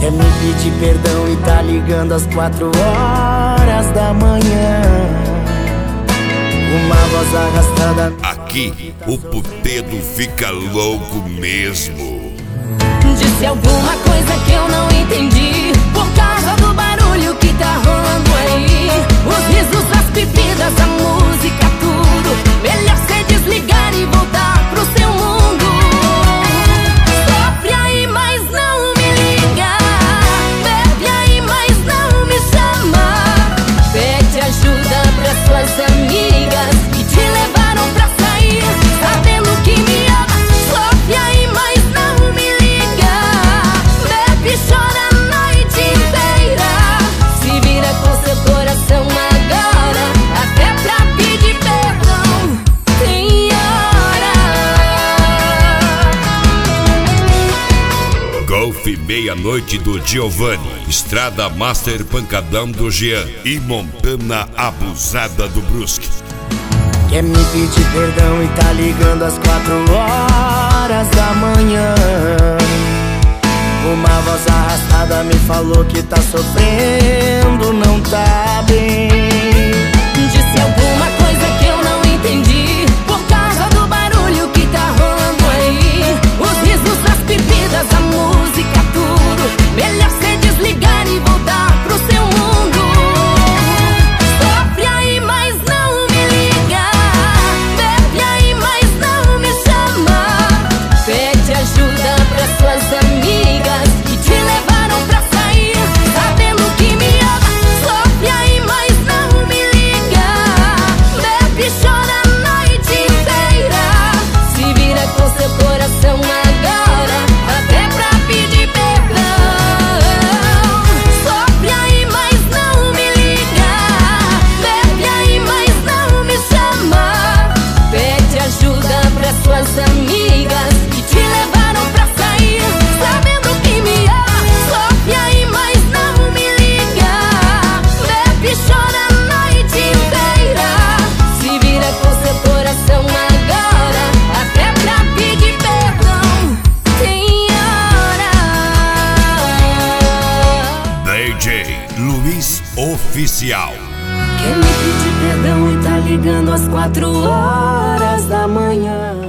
Quer me pedir perdão e tá ligando às 4 horas da manhã. Uma voz arrastada. Aqui o puteiro fica louco mesmo. Disse alguma coisa que eu não entendi, por causa do barulho que tá rolando aí. Os risos, as bebidas, a música, tudo. Melhor cê desligar e voltar pro seu mundo. Sofre aí, mas não me liga. Bebe aí, mas não me chama. Pede ajuda pras suas amigas que te levaram pra sair, sabendo que me ama. Sofre aí, mas não me liga. Bebe e chora a noite inteira. Se vira com seu coração agora, até pra pedir perdão. Tem hora. Golf Meia-Noite do Giovanni, Estrada Master Pancadão do Jean e Montana Abusada do Brusque. Quer me pedir perdão e tá ligando às 4 horas da manhã. Uma voz arrastada me falou que tá sofrendo, não tá bem. Disse alguma coisa que eu não entendi, por causa do barulho que tá rolando aí. Os risos, as bebidas, a música, tudo. Melhor cê desligar e voltar pro seu mundo. Sofre aí, mas não me liga. Bebe aí, mas não me chama. Pede ajuda pras suas amigas que te levaram pra sair, sabendo que me ama. Sofre aí, mas não me liga. Bebe e chora a noite inteira. Se vira com seu coração agora, até pra pedir perdão. Sofre aí, mas não me liga. Bebe aí, mas não me chama. Pede ajuda pras suas amigas que te levaram pra sair, sabendo que me ama. Sofre aí, mas não me liga. Bebe e chora a noite inteira. Se vira com seu coração agora, até pra pedir perdão. Tem hora. DJ Luiz Oficial. Quer me pedir perdão e tá ligando às 4 horas da manhã.